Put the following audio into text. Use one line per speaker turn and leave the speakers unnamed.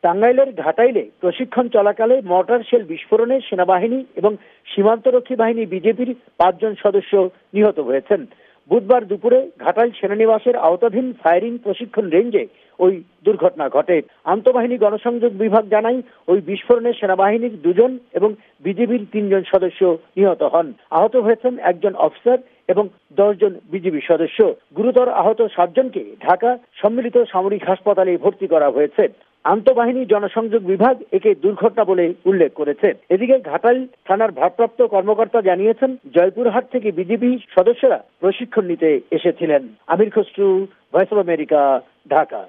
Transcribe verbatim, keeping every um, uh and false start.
টাঙ্গাইলের ঘাটাইলে প্রশিক্ষণ চলাকালে মর্টার শেল বিস্ফোরণে সেনাবাহিনী এবং সীমান্তরক্ষী বাহিনী বিজেপির পাঁচজন সদস্য নিহত হয়েছেন। বুধবার দুপুরে ঘাটাইল সেনানিবাসের আওতাধীন ফায়ারিং প্রশিক্ষণ রেঞ্জে ওই দুর্ঘটনা ঘটে। আন্তঃবাহিনী গণসংযোগ বিভাগ জানায়, ওই বিস্ফোরণে সেনাবাহিনীর দুজন এবং বিজেপির তিনজন সদস্য নিহত হন। আহত হয়েছেন একজন অফিসার এবং দশ জন বিজেপি সদস্য। গুরুতর আহত সাতজনকে ঢাকা সম্মিলিত সামরিক হাসপাতালে ভর্তি করা হয়েছে। আন্তঃবাহিনী জনসংযোগ বিভাগ একে দুর্ঘটনা বলে উল্লেখ করেছে। এদিকে ঘাটাইল থানার ভারপ্রাপ্ত কর্মকর্তা জানিয়েছেন, জয়পুরহাট থেকে বিজেপি সদস্যরা প্রশিক্ষণ নিতে এসেছিলেন। Amir Khasru, Voice of America, Dhaka.